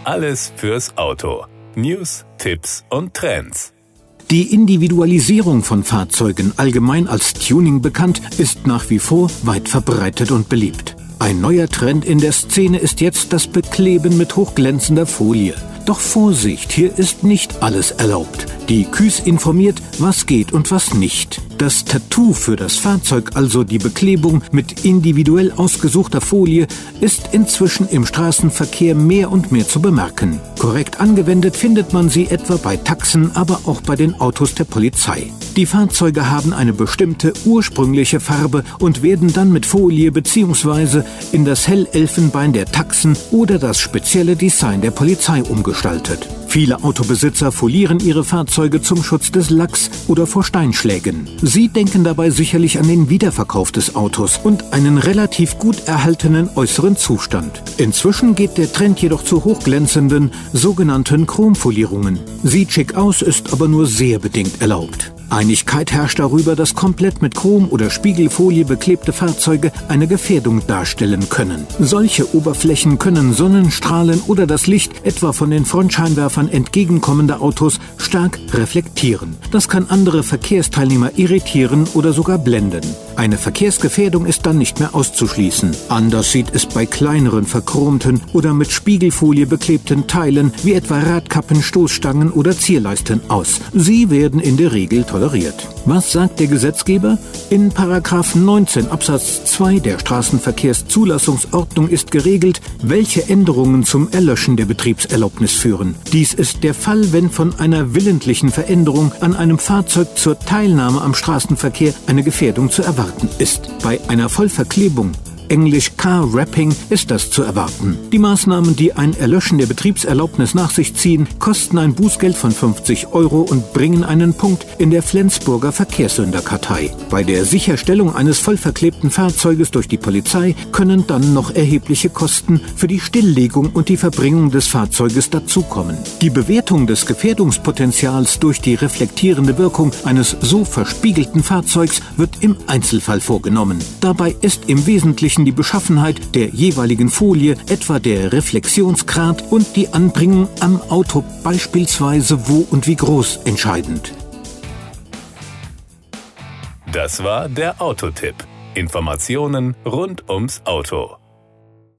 Alles fürs Auto. News, Tipps und Trends. Die Individualisierung von Fahrzeugen, allgemein als Tuning bekannt, ist nach wie vor weit verbreitet und beliebt. Ein neuer Trend in der Szene ist jetzt das Bekleben mit hochglänzender Folie. Doch Vorsicht, hier ist nicht alles erlaubt. Die KÜS informiert, was geht und was nicht. Das Tattoo für das Fahrzeug, also die Beklebung mit individuell ausgesuchter Folie, ist inzwischen im Straßenverkehr mehr und mehr zu bemerken. Korrekt angewendet findet man sie etwa bei Taxen, aber auch bei den Autos der Polizei. Die Fahrzeuge haben eine bestimmte ursprüngliche Farbe und werden dann mit Folie bzw. in das Hellelfenbein der Taxen oder das spezielle Design der Polizei umgestaltet. Viele Autobesitzer folieren ihre Fahrzeuge zum Schutz des Lacks oder vor Steinschlägen. Sie denken dabei sicherlich an den Wiederverkauf des Autos und einen relativ gut erhaltenen äußeren Zustand. Inzwischen geht der Trend jedoch zu hochglänzenden, sogenannten Chromfolierungen. Sieht schick aus, ist aber nur sehr bedingt erlaubt. Einigkeit herrscht darüber, dass komplett mit Chrom- oder Spiegelfolie beklebte Fahrzeuge eine Gefährdung darstellen können. Solche Oberflächen können Sonnenstrahlen oder das Licht etwa von den Frontscheinwerfern entgegenkommender Autos stark reflektieren. Das kann andere Verkehrsteilnehmer irritieren oder sogar blenden. Eine Verkehrsgefährdung ist dann nicht mehr auszuschließen. Anders sieht es bei kleineren verchromten oder mit Spiegelfolie beklebten Teilen wie etwa Radkappen, Stoßstangen oder Zierleisten aus. Sie werden in der Regel toleriert. Was sagt der Gesetzgeber? In § 19 Absatz 2 der Straßenverkehrszulassungsordnung ist geregelt, welche Änderungen zum Erlöschen der Betriebserlaubnis führen. Dies ist der Fall, wenn von einer willentlichen Veränderung an einem Fahrzeug zur Teilnahme am Straßenverkehr eine Gefährdung zu erwarten ist. Bei einer Vollverklebung, Englisch Car Wrapping, ist das zu erwarten. Die Maßnahmen, die ein Erlöschen der Betriebserlaubnis nach sich ziehen, kosten ein Bußgeld von 50 € und bringen einen Punkt in der Flensburger Verkehrssünderkartei. Bei der Sicherstellung eines vollverklebten Fahrzeuges durch die Polizei können dann noch erhebliche Kosten für die Stilllegung und die Verbringung des Fahrzeuges dazukommen. Die Bewertung des Gefährdungspotenzials durch die reflektierende Wirkung eines so verspiegelten Fahrzeugs wird im Einzelfall vorgenommen. Dabei ist im Wesentlichen die Beschaffenheit der jeweiligen Folie, etwa der Reflexionsgrad und die Anbringung am Auto, beispielsweise wo und wie groß, entscheidend. Das war der Autotipp. Informationen rund ums Auto.